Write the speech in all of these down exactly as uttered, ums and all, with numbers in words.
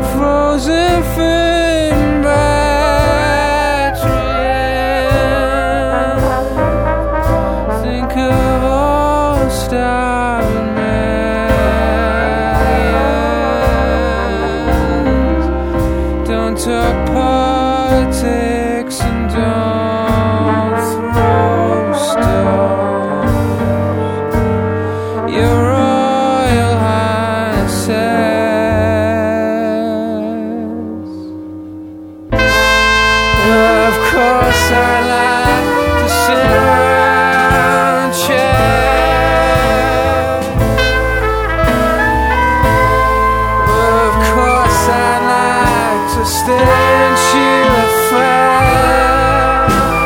frozen flame battery. Think of all starving millions. Don't talk politics and don't throw stones. Your Royal Highnesses. Of course I like to sit around chat. Of course I like to stare and chew a fat.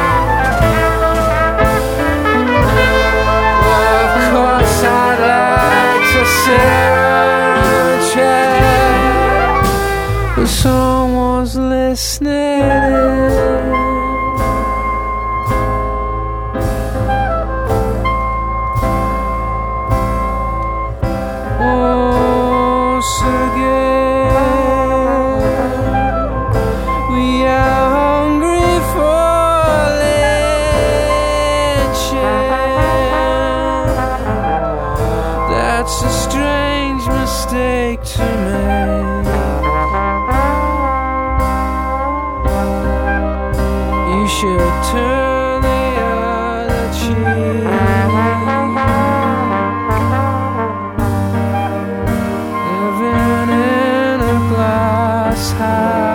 Of course I like to sit around chat, but someone's listening. Once again, we are hungry for lynching. That's a strange mistake to make. You should turn the other cheek. Living in a glass house.